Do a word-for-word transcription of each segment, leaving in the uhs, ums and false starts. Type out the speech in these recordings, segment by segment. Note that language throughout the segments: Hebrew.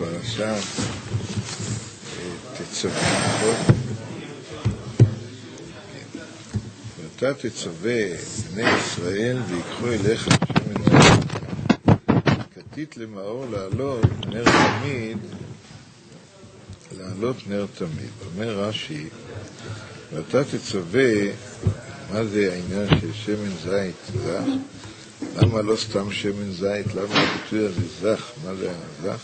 בפרשה תצווה, נכון? ואתה תצווה בני ישראל ויקחו אליך שמן זית כתית למאור לעלות נר תמיד, לעלות נר תמיד. אומר רש"י, ואתה תצווה, מה זה העניין של שמן זית זך? למה לא סתם שמן זית? למה הביטוי הזה זך? מה זה הזך?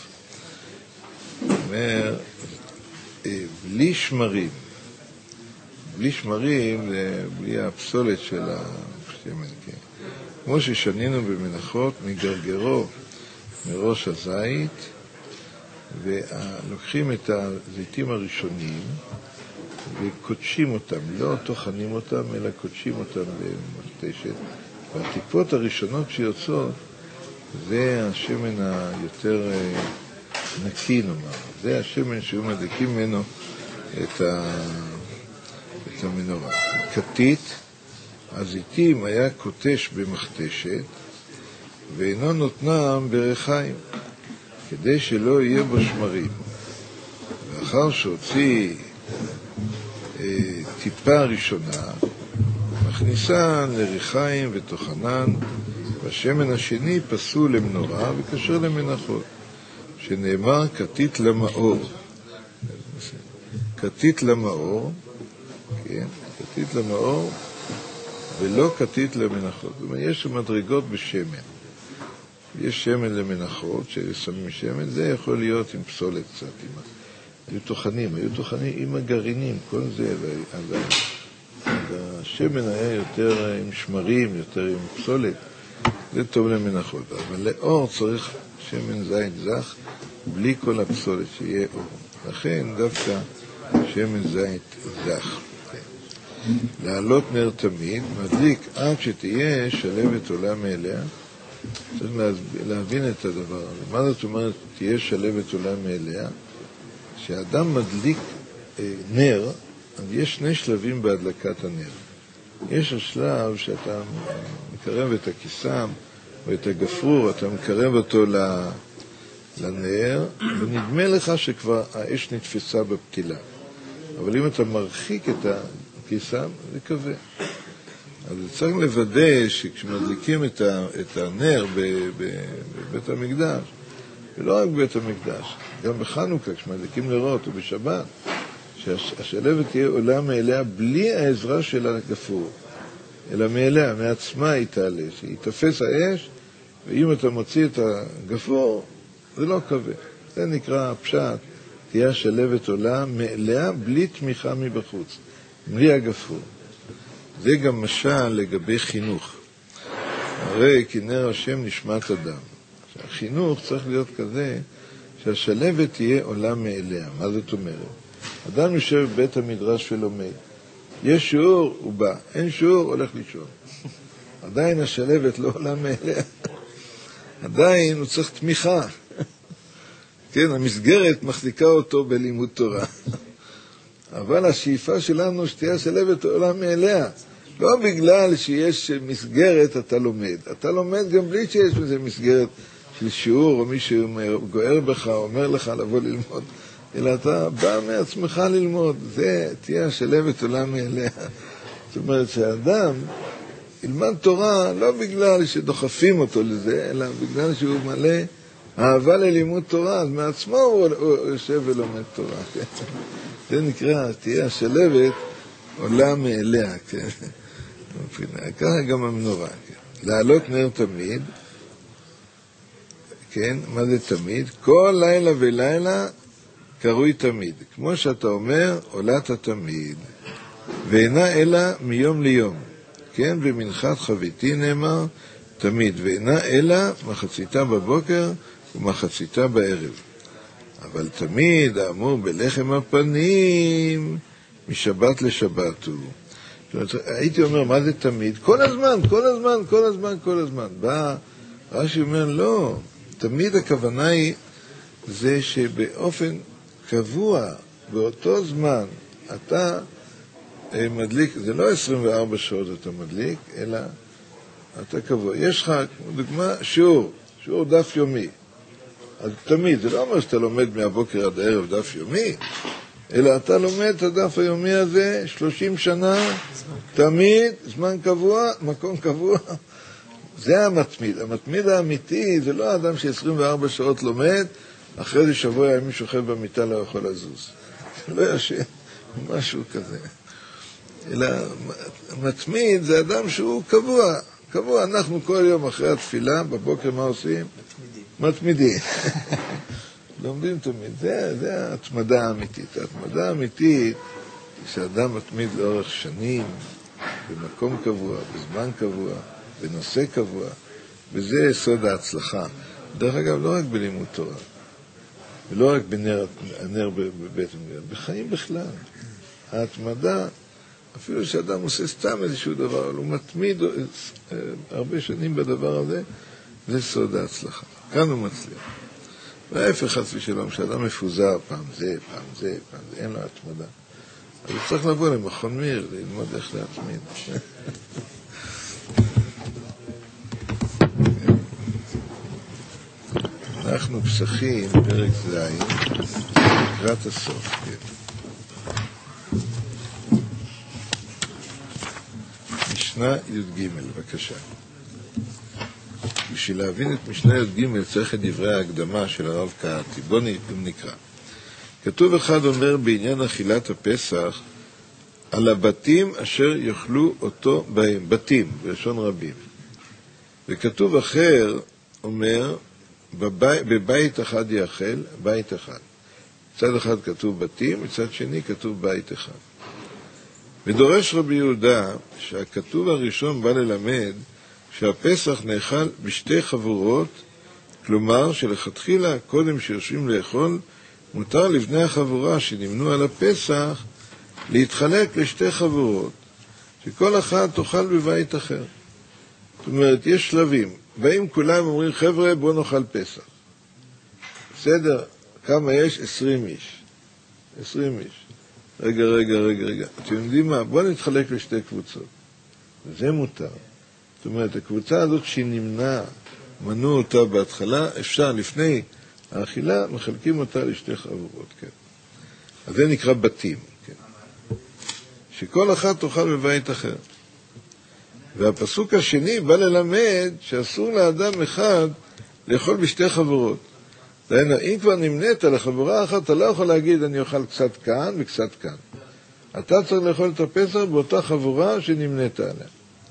אומר, בלי שמרים. בלי שמרים זה בלי הפסולת של השמן, כן. כמו ששנינו במנחות, מגרגרו מראש הזית, ולוקחים את הזיתים הראשונים וקודשים אותם, לא טוחנים אותם, אלא קודשים אותם במכתשת. והטיפות הראשונות שיוצאות זה השמן היותר נקי, נאמר. זה השמן שהוא מדליקים ממנו את, ה... את המנורה. כתית, הזיתים היה קוטש במכתשת ואינו נותנם ברחיים, כדי שלא יהיה בו שמרים. ואחר שהוציא אה, טיפה ראשונה, מכניסה לריחיים ותוכנן, והשמן השני פסול למנורה וקשר למנחות, שנאמר כתית למאור. כתית למאור, כן, כתית למאור, ולא כתית למנחות. זאת אומרת, יש מדרגות בשמן. יש שמן למנחות, ששמים שמן, זה יכול להיות עם פסולת קצת. עם... היו תוכנים, היו תוכנים עם הגרעינים, כל זה, אז השמן היה יותר עם שמרים, יותר עם פסולת, זה טוב למנחות. אבל לאור צריך שמן זית זך, בלי כל הפסולת, שיהיה אור. לכן דווקא שמן זית זך. לעלות נר תמיד, מדליק עד שתהיה שלבת עולה מאליה. צריך להבין את הדבר הזה. מה זאת אומרת תהיה שלבת עולה מאליה? כשאדם מדליק אה, נר, אז יש שני שלבים בהדלקת הנר. יש השלב שאתה מקרב את הקיסם או את הגפרור, אתה מקרב אותו לנר, ונדמה לך שכבר האש נתפסה בפתילה. אבל אם אתה מרחיק את הקיסם, זה כבה. אז צריך לוודא שכשמדליקים את, ה, את הנר ב, ב, בבית המקדש, ולא רק בבית המקדש, גם בחנוכה, כשמדליקים נרות או בשבת, שהשלבת תהיה עולה מאליה בלי העזרה של הגפרור, אלא מאליה, מעצמה היא תעלה, שהיא תפס האש, ואם אתה מוציא את הגפרור, זה לא כבה. זה נקרא הפשט, תהיה השלבת עולה מאליה בלי תמיכה מבחוץ, בלי הגפרור. זה גם משל לגבי חינוך. הרי כי נר השם נשמת אדם. החינוך צריך להיות כזה שהשלבת תהיה עולה מאליה. מה זאת אומרת? אדם יושב בבית המדרש ולומד. יש שיעור, הוא בא. אין שיעור, הולך לישון. עדיין השלבת לא עולה מאליה. עדיין הוא צריך תמיכה. כן, המסגרת מחזיקה אותו בלימוד תורה. אבל השאיפה שלנו שתהיה השלבת עולה מאליה. לא בגלל שיש מסגרת אתה לומד. אתה לומד גם בלי שיש מזה מסגרת של שיעור, או מישהו גוער בך, אומר לך לבוא ללמוד. אלא אתה בא מעצמך ללמוד. זה תהיה השלבת עולה מאליה. זאת אומרת שהאדם ילמד תורה לא בגלל שדוחפים אותו לזה, אלא בגלל שהוא מלא אהבה ללימוד תורה. אז מעצמו הוא, הוא יושב ולומד תורה. זה נקרא, תהיה השלבת עולה מאליה, כן. ככה גם המנורה, כן. לעלות נר תמיד, כן, מה זה תמיד? כל לילה ולילה קרוי תמיד. כמו שאתה אומר, עולת התמיד. ואינה אלא מיום ליום, כן, במנחת חביתי נאמר תמיד, ואינה אלא מחציתה בבוקר ומחציתה בערב. אבל תמיד האמור בלחם הפנים משבת לשבת הוא. הייתי אומר, מה זה תמיד? כל הזמן, כל הזמן, כל הזמן, כל הזמן. בא, רש"י אומר, לא, תמיד הכוונה היא זה שבאופן קבוע, באותו זמן, אתה מדליק, זה לא עשרים וארבע שעות אתה מדליק, אלא אתה קבוע. יש לך, דוגמה, שיעור, שיעור דף יומי. אז תמיד, זה לא אומר שאתה לומד מהבוקר עד הערב דף יומי, אלא אתה לומד את הדף היומי הזה שלושים שנה, תמיד, זמן קבוע, מקום קבוע. זה המתמיד. המתמיד האמיתי זה לא האדם ש-עשרים וארבע שעות לומד, אחרי זה שבוע ימים שוכב במיטה לא יכול לזוז. לא ישן, משהו כזה. אלא מתמיד זה אדם שהוא קבוע. קבוע, אנחנו כל יום אחרי התפילה, בבוקר מה עושים? מתמידים. לומדים תמיד. זה, זה ההתמדה האמיתית. ההתמדה האמיתית היא שאדם מתמיד לאורך שנים, במקום קבוע, בזמן קבוע, בנושא קבוע, וזה יסוד ההצלחה. דרך אגב, לא רק בלימוד תורה, ולא רק בנר, הנר בבית המדינה, בחיים בכלל. ההתמדה, אפילו שאדם עושה סתם איזשהו דבר, הוא מתמיד הרבה שנים בדבר הזה, זה סוד ההצלחה. כאן הוא מצליח. וההפך חס ושלום, שאדם מפוזר פעם זה, פעם זה, פעם זה, אין לו התמדה. אז הוא צריך לבוא למכון מיר, ללמוד איך להתמיד. אנחנו פסחים, פרק זין, לקראת הסוף. משנה י"ג, בבקשה. בשביל להבין את משנה י"ג צריך את דברי ההקדמה של הרב קהתי. בואו נקרא. כתוב אחד אומר בעניין אכילת הפסח, על הבתים אשר יאכלו אותו בהם, בתים, בלשון רבים. וכתוב אחר אומר, בבית, בבית אחד יאכל, בית אחד. מצד אחד כתוב בתים, מצד שני כתוב בית אחד. ודורש רבי יהודה שהכתוב הראשון בא ללמד שהפסח נאכל בשתי חבורות, כלומר שלכתחילה קודם שיושבים לאכול, מותר לבני החבורה שנמנו על הפסח להתחלק לשתי חבורות, שכל אחת תאכל בבית אחר. זאת אומרת, יש שלבים. באים כולם אומרים, חבר'ה, בוא נאכל פסח. בסדר, כמה יש? עשרים איש. עשרים איש. רגע, רגע, רגע, רגע. אתם יודעים מה? בוא נתחלק לשתי קבוצות. וזה מותר. זאת אומרת, הקבוצה הזאת שנמנה, מנו אותה בהתחלה, אפשר לפני האכילה, מחלקים אותה לשתי חבורות, כן. אז זה נקרא בתים, כן. שכל אחת תאכל בבית אחר. והפסוק השני בא ללמד שאסור לאדם אחד לאכול בשתי חבורות. דהיינו, אם כבר נמנית לחבורה אחת, אתה לא יכול להגיד, אני אוכל קצת כאן וקצת כאן. אתה צריך לאכול את הפסח באותה חבורה שנמנית עליה.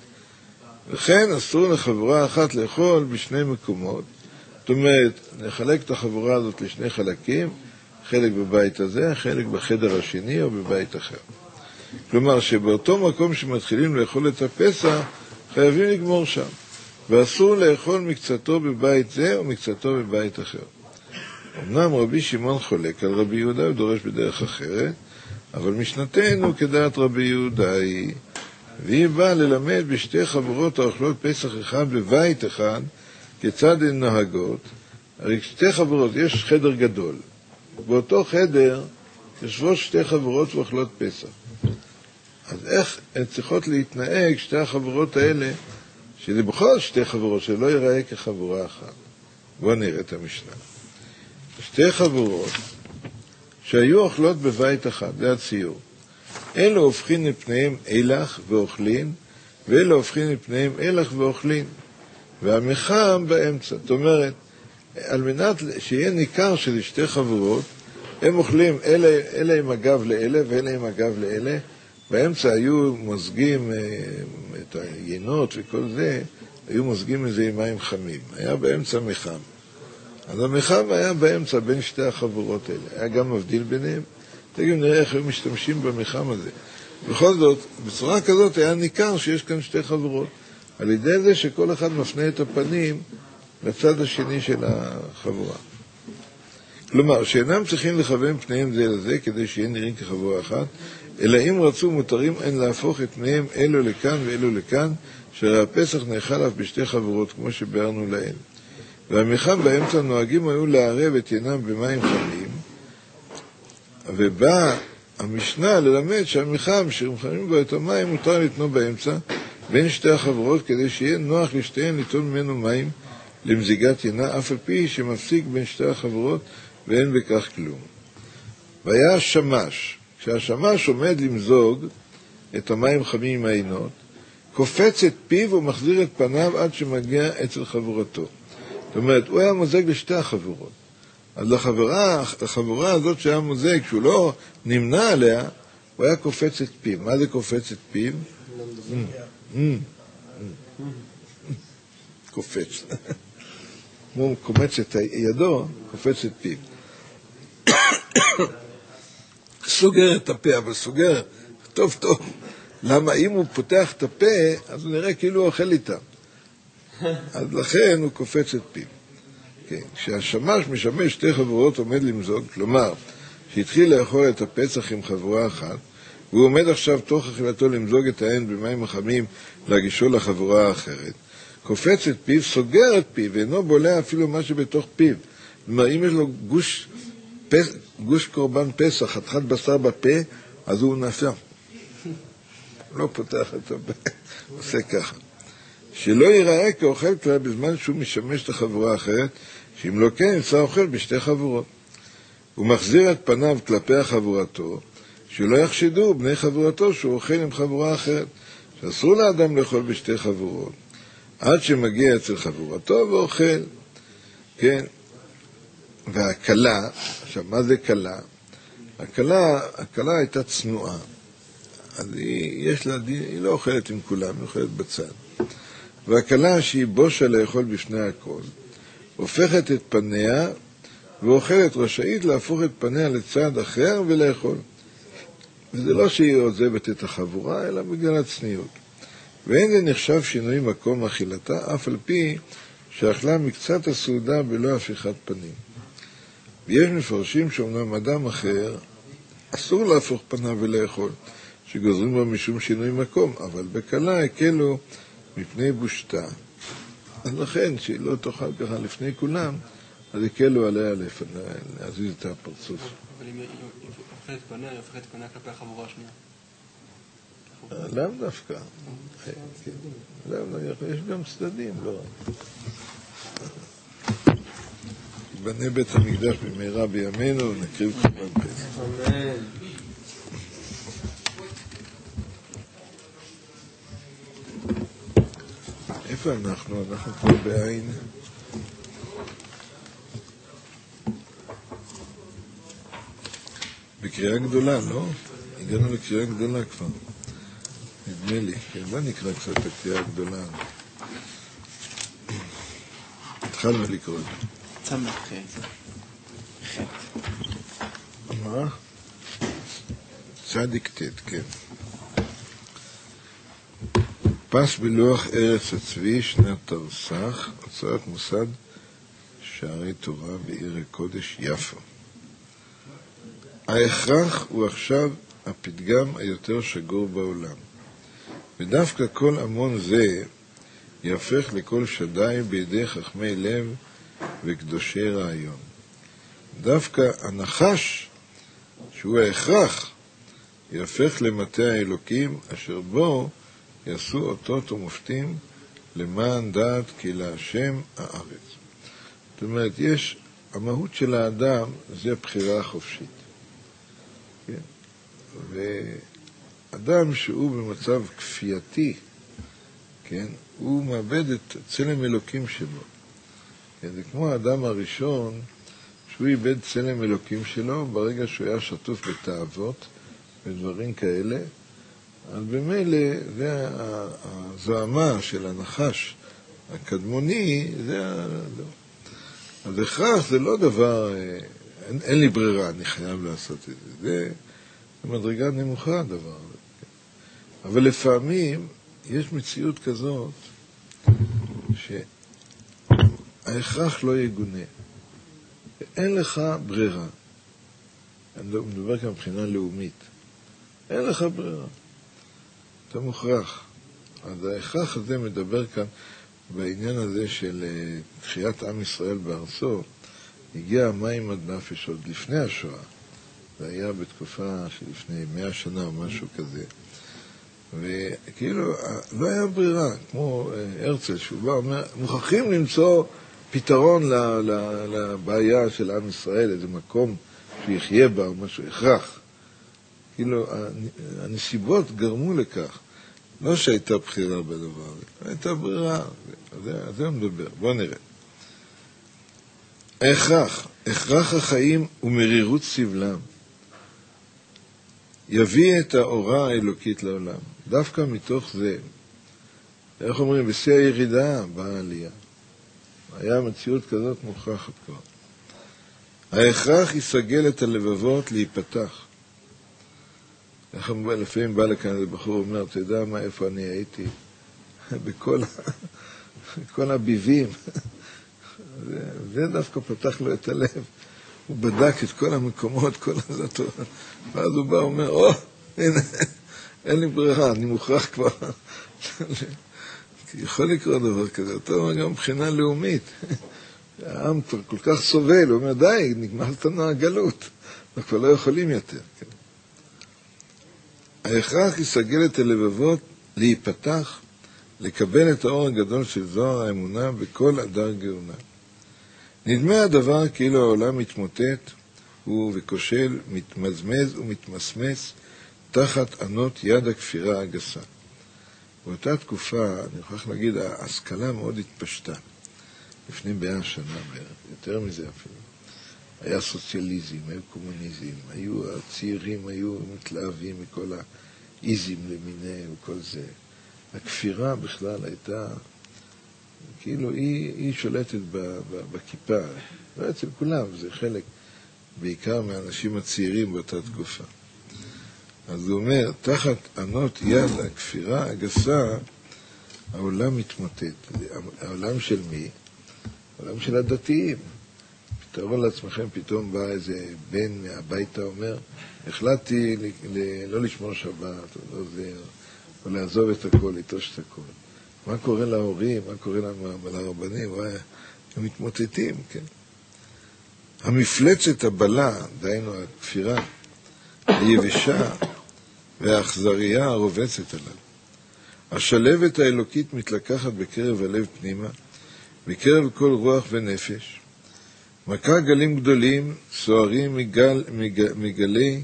וכן אסור לחבורה אחת לאכול בשני מקומות. זאת אומרת, נחלק את החבורה הזאת לשני חלקים, חלק בבית הזה, חלק בחדר השני או בבית אחר. כלומר, שבאותו מקום שמתחילים לאכול את הפסח, חייבים לגמור שם. ואסור לאכול מקצתו בבית זה או מקצתו בבית אחר. אמנם רבי שמעון חולק על רבי יהודה ודורש בדרך אחרת, אבל משנתנו כדעת רבי יהודה היא, והיא באה ללמד בשתי חברות האוכלות פסח אחד בבית אחד, כיצד הן נוהגות. הרי שתי חברות, יש חדר גדול. באותו חדר יושבות שתי חברות ואוכלות פסח. אז איך הן צריכות להתנהג שתי החברות האלה, שזה בכל שתי חברות, שלא ייראה כחבורה אחת. בואו נראה את המשנה. שתי חברות שהיו אוכלות בבית אחד, זה הציור. אלו הופכים לפניהם אילך ואוכלין, ואלו הופכים לפניהם אילך ואוכלין. והמחם באמצע. זאת אומרת, על מנת שיהיה ניכר שזה שתי חברות, הם אוכלים אלה, אלה עם הגב לאלה ואלה עם הגב לאלה. באמצע היו מוזגים את היינות וכל זה, היו מוזגים את זה עם מים חמים. היה באמצע מחם. אז המחם היה באמצע בין שתי החבורות האלה. היה גם מבדיל ביניהם. תגידו, נראה איך הם משתמשים במחם הזה. בכל זאת, בצורה כזאת היה ניכר שיש כאן שתי חברות. על ידי זה שכל אחד מפנה את הפנים לצד השני של החבורה. כלומר, שאינם צריכים לכוון פניהם זה לזה כדי שיהיה נראים כחבורה אחת, אלא אם רצו מותרים אין להפוך את פניהם אלו לכאן ואלו לכאן, שהרי הפסח נאכל אף בשתי חברות, כמו שביארנו להן. והמחם באמצע נוהגים היו לערב את ינם במים חמים, ובא המשנה ללמד שהמחם שמחמים בו את המים מותר לתנו באמצע בין שתי החברות, כדי שיהיה נוח לשתיהן ליטול ממנו מים, למזיגת ינה, אף על פי שמפסיק בין שתי החברות ואין בכך כלום. והיה השמש, כשהשמש עומד למזוג את המים חמים עם העינות, קופץ את פיו ומחזיר את פניו עד שמגיע אצל חברתו. זאת אומרת, הוא היה מוזג לשתי החברות. אז לחברה, לחברה הזאת שהיה מוזג, כשהוא לא נמנע עליה, הוא היה קופץ את פיו. מה זה קופץ את פיו? קופץ. הוא קומץ את ידו, קופץ את פיו. סוגר את הפה, אבל סוגר טוב טוב. למה אם הוא פותח את הפה, אז הוא נראה כאילו הוא אוכל איתם. אז לכן הוא קופץ את פיו. כן. כשהשמש משמש שתי חברות עומד למזוג, כלומר, שהתחיל לאכול את הפצח עם חברה אחת, והוא עומד עכשיו תוך אכילתו למזוג את העין במים החמים להגישו לחברה האחרת, קופץ את פיו, סוגר את פיו, ואינו בולע אפילו מה שבתוך פיו. כלומר, אם יש לו גוש, פס, גוש קורבן פסח, חתיכת בשר בפה, אז הוא נפל. לא פותח את הפה, עושה ככה. שלא ייראה כאוכל כבר בזמן שהוא משמש את החבורה האחרת, שאם לא כן, ימצא אוכל בשתי חבורות. הוא מחזיר את פניו כלפי החבורתו, שלא יחשדו בני חברתו שהוא אוכל עם חבורה אחרת, שאסור לאדם לאכול בשתי חבורות, עד שמגיע אצל חבורתו ואוכל. כן. והקלה, עכשיו מה זה קלה? הקלה, הקלה הייתה צנועה. אז היא, יש לה, היא לא אוכלת עם כולם, היא אוכלת בצד. והקלה שהיא בושה לאכול בפני הכל, הופכת את פניה ואוכלת, רשאית להפוך את פניה לצד אחר ולאכול. וזה לא שהיא עוזבת את החבורה, אלא בגלל הצניעות. ואין זה נחשב שינוי מקום אכילתה, אף על פי שאכלה מקצת הסעודה בלא הפיכת פנים. ויש מפרשים שאומנם אדם אחר אסור להפוך פניו ולאכול, שגוזרים בו משום שינוי מקום, אבל בקלה הקלו מפני בושתה. אז לכן, שהיא לא תאכל ככה לפני כולם, אז הקלו עליה להזיז את הפרצוף. אבל אם היא הופכת פניה, היא הופכת פניה כלפי החבורה השנייה. לאו דווקא. יש גם צדדים, לא. יבנה בית המקדש במהרה בימינו ונקריב קורבן פסח. אמן. איפה אנחנו? אנחנו פה בעין. בקריאה גדולה, לא? הגענו לקריאה גדולה כבר. נדמה לי. כן, בוא נקרא קצת את הקריאה הגדולה. התחלנו לקרוא את זה. צמח, כן. מה? צדיק תת, כן. פס בלוח ארץ הצבי, שנת תרס"ח, הוצאת מוסד שערי תורה בעיר הקודש יפו. ההכרח הוא עכשיו הפתגם היותר שגור בעולם. ודווקא כל המון זה יהפך לכל שדי בידי חכמי לב וקדושי רעיון. דווקא הנחש, שהוא ההכרח, יהפך למטה האלוקים, אשר בו יעשו אותות ומופתים למען דעת כי להשם הארץ. זאת אומרת, יש, המהות של האדם זה הבחירה החופשית. כן? ואדם שהוא במצב כפייתי, כן? הוא מאבד את צלם אלוקים שלו. כן? זה כמו האדם הראשון, שהוא איבד צלם אלוקים שלו ברגע שהוא היה שטוף בתאוות ודברים כאלה. אז במילא, זה הזוהמה של הנחש הקדמוני, זה ה... אז הכרח זה לא דבר, אין, אין לי ברירה, אני חייב לעשות את זה. זה מדרגה נמוכה הדבר הזה. אבל לפעמים יש מציאות כזאת שההכרח לא יגונה. אין לך ברירה. אני מדבר כאן מבחינה לאומית. אין לך ברירה. אתה מוכרח. אז ההכרח הזה מדבר כאן בעניין הזה של תחיית עם ישראל בארצו. הגיע המים עד נפש עוד לפני השואה. זה היה בתקופה שלפני מאה שנה או משהו כזה. וכאילו לא היה ברירה, כמו הרצל, שהוא בא אומר, מוכרחים למצוא פתרון לבעיה של עם ישראל, איזה מקום שיחיה בה או משהו, הכרח. כאילו, הנסיבות גרמו לכך. לא שהייתה בחירה בדבר הזה, הייתה ברירה. על זה הוא מדבר. בואו נראה. ההכרח, הכרח החיים ומרירות סבלם, יביא את האורה האלוקית לעולם. דווקא מתוך זה, איך אומרים, בשיא הירידה באה העלייה. היה מציאות כזאת מוכחת כבר. ההכרח יסגל את הלבבות להיפתח. איך אומרים, לפעמים בא לכאן איזה בחור ואומר, אתה יודע מה, איפה אני הייתי? בכל, בכל הביבים. זה דווקא פתח לו את הלב. הוא בדק את כל המקומות, כל הזאת. ואז הוא בא ואומר, או, הנה, אין לי ברירה, אני מוכרח כבר. יכול לקרות דבר כזה. אתה אומר גם מבחינה לאומית. העם כבר כל כך סובל, הוא אומר, די, נגמרת לנו הגלות. אנחנו כבר לא יכולים יותר. כן. ההכרח יסגל את הלבבות להיפתח, לקבל את האור הגדול של זוהר האמונה בכל הדר גאונה. נדמה הדבר כאילו העולם מתמוטט, הוא וכושל, מתמזמז ומתמסמס תחת ענות יד הכפירה הגסה. באותה תקופה, אני יכול להגיד, ההשכלה מאוד התפשטה. לפני בעיה שנה בערך, יותר מזה אפילו. היה סוציאליזם, היה קומוניזם, היו הצעירים, היו מתלהבים מכל האיזם למיניהם וכל זה. הכפירה בכלל הייתה, כאילו היא, היא שולטת ב, ב, בכיפה, לא אצל כולם, זה חלק, בעיקר מהאנשים הצעירים באותה תקופה. אז הוא אומר, תחת ענות יד הכפירה הגסה, העולם מתמוטט. העולם של מי? העולם של הדתיים. תארו לעצמכם, פתאום בא איזה בן מהביתה אומר, החלטתי ל- ל- לא לשמור שבת, או, לא זה, או לעזוב את הכל, לתוש את הכל. מה קורה להורים, מה קורה לרבנים? הם מתמוטטים, כן? המפלצת הבלה, דהיינו הכפירה, היבשה והאכזריה הרובצת עליו. השלבת האלוקית מתלקחת בקרב הלב פנימה, בקרב כל רוח ונפש. מכה גלים גדולים, סוערים מגל, מגל, מגלי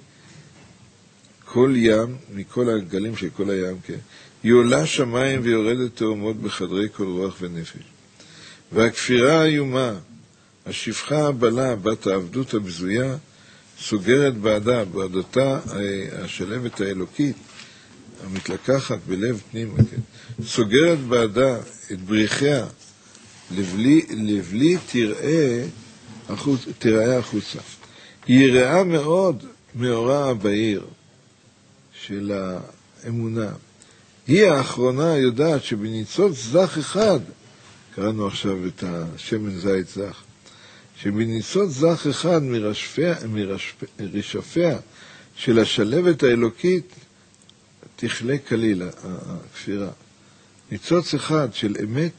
כל ים, מכל הגלים של כל הים, כן? היא עולה שמיים ויורדת תאומות בחדרי כל רוח ונפש. והכפירה האיומה, השפחה הבלה, בת העבדות הבזויה, סוגרת בעדה, בעדותה השלבת האלוקית, המתלקחת בלב פנימה, כן? סוגרת בעדה את בריחיה, לבלי, לבלי תראה, החוץ, תראה החוצה. היא יראה מאוד מאורה הבהיר של האמונה. היא האחרונה יודעת שבניצוץ זך אחד, קראנו עכשיו את השמן זית זך, שבניצוץ זך אחד מרשפיה, מרשפיה של השלבת האלוקית תכלה כליל הכפירה. ניצוץ אחד של אמת,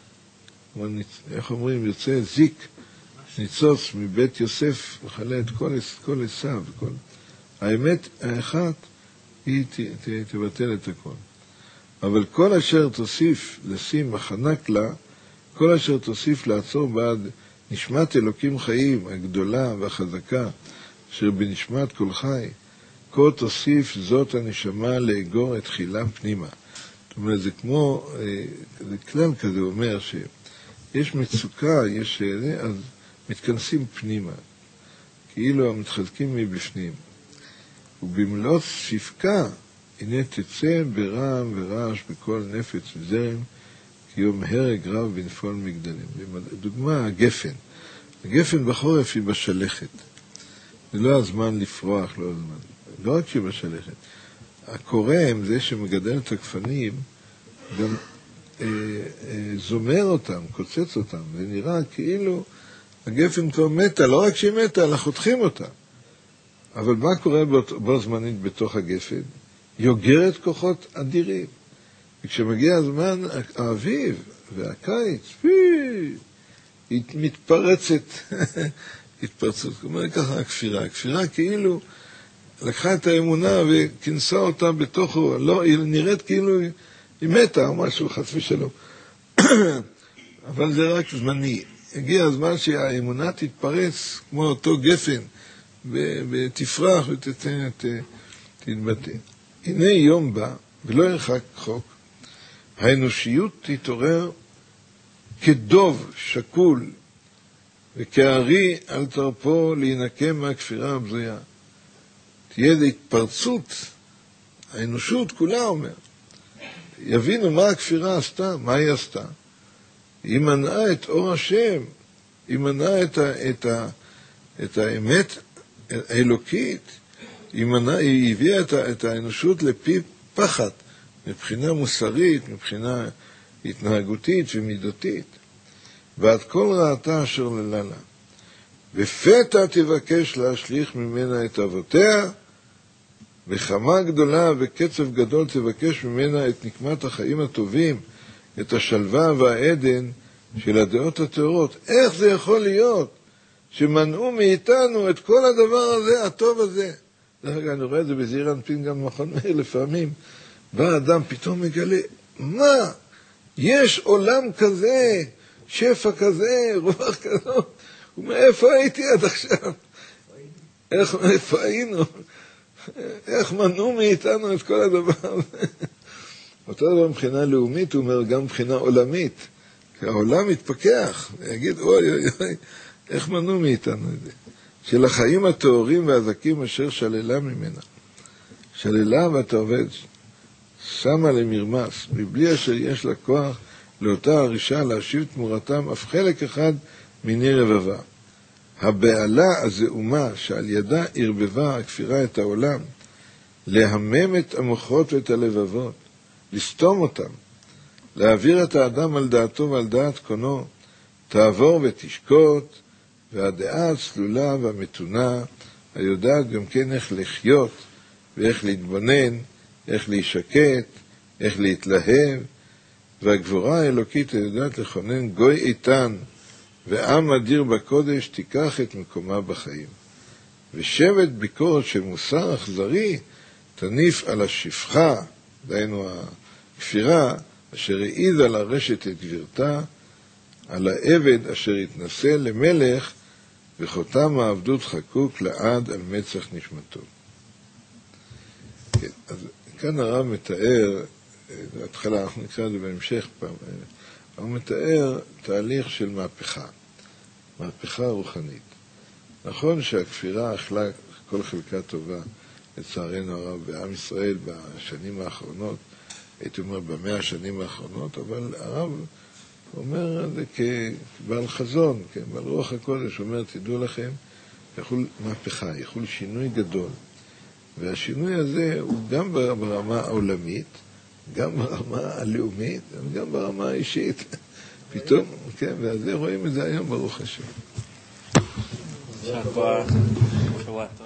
איך אומרים, יוצא זיק, ניצוץ מבית יוסף, מחלה את כל, כל עשיו, כל... האמת האחת היא ת, ת, תבטל את הכל. אבל כל אשר תוסיף לשים מחנק לה, כל אשר תוסיף לעצור בעד נשמת אלוקים חיים הגדולה והחזקה, אשר בנשמת כל חי, כה תוסיף זאת הנשמה לאגור את חילה פנימה. זאת אומרת, זה כמו, זה כלל כזה אומר שיש מצוקה, יש זה, אז מתכנסים פנימה, כאילו המתחזקים מבפנים. ובמלוא שפקה, הנה תצא ברעם ורעש בכל נפץ וזרם, כי יום הרג רב בנפול מגדלים. דוגמה, הגפן. הגפן בחורף היא בשלכת. זה לא הזמן לפרוח, לא הזמן. לא רק שהיא בשלכת. הקורם, זה שמגדל את הגפנים, גם אה, אה, זומר אותם, קוצץ אותם. זה נראה כאילו הגפן כבר מתה, לא רק שהיא מתה, אלא חותכים אותה. אבל מה קורה בו, בו זמנית בתוך הגפן? היא אוגרת כוחות אדירים. וכשמגיע הזמן, האביב והקיץ, פי, היא מתפרצת, התפרצות. כלומר, ככה הכפירה. הכפירה כאילו לקחה את האמונה וכנסה אותה בתוכו, לא, היא נראית כאילו היא מתה או משהו, חס ושלום. אבל זה רק זמני. הגיע הזמן שהאמונה תתפרץ כמו אותו גפן, ותפרח ותתבטא. הנה יום בא, ולא ירחק חוק, האנושיות תתעורר כדוב שקול, וכארי על תרפו להינקם מהכפירה הבזויה. תהיה איזו התפרצות, האנושות כולה אומר. יבינו מה הכפירה עשתה, מה היא עשתה. היא מנעה את אור השם, היא מנעה את, ה, את, ה, את האמת האלוקית, היא, מנעה, היא הביאה את, ה, את האנושות לפי פחד, מבחינה מוסרית, מבחינה התנהגותית ומידותית. ועד כל רעתה אשר לללה. בפתע תבקש להשליך ממנה את אבותיה, בחמה גדולה וקצב גדול תבקש ממנה את נקמת החיים הטובים, את השלווה והעדן של הדעות הטהורות. איך זה יכול להיות שמנעו מאיתנו את כל הדבר הזה, הטוב הזה? דרך אגב, אני רואה את זה בזעיר אנפין גם במכון מאיר לפעמים. בא אדם פתאום מגלה, מה? יש עולם כזה, שפע כזה, רוח כזאת. ומאיפה הייתי עד עכשיו? איך, מאיפה היינו? איך מנעו מאיתנו את כל הדבר הזה? אותו דבר מבחינה לאומית, הוא אומר גם מבחינה עולמית. כי העולם מתפכח, ויגיד, אוי אוי אוי, איך מנעו מאיתנו את זה? של החיים הטהורים והזקים אשר שללה ממנה. שללה ואתה עובד, שמה למרמס, מבלי אשר יש לה כוח לאותה הרישה להשיב תמורתם אף חלק אחד מיני רבבה. הבעלה הזעומה שעל ידה ערבבה הכפירה את העולם, להמם את המוחות ואת הלבבות, לסתום אותם, להעביר את האדם על דעתו ועל דעת קונו, תעבור ותשקוט, והדעה הצלולה והמתונה, היודעת גם כן איך לחיות, ואיך להתבונן, איך להישקט, איך להתלהב, והגבורה האלוקית היודעת לכונן גוי איתן, ועם אדיר בקודש תיקח את מקומה בחיים. ושבט ביקורת של מוסר אכזרי תניף על השפחה, דהיינו הכפירה, אשר העידה לרשת את גבירתה, על העבד אשר התנסה למלך, וחותם העבדות חקוק לעד על מצח נשמתו. כן, אז כאן הרב מתאר, בהתחלה אנחנו נקרא את זה בהמשך פעם, הוא מתאר תהליך של מהפכה, מהפכה רוחנית. נכון שהכפירה אכלה כל חלקה טובה, לצערנו הרב, בעם ישראל בשנים האחרונות, הייתי אומר במאה השנים האחרונות, אבל הרב אומר את זה כבעל חזון, כבעל רוח הקודש, אומר, תדעו לכם, יחול מהפכה, יחול שינוי גדול. והשינוי הזה הוא גם ברמה העולמית, גם ברמה הלאומית, וגם ברמה האישית. פתאום, כן, ואז רואים את זה היום ברוך השם.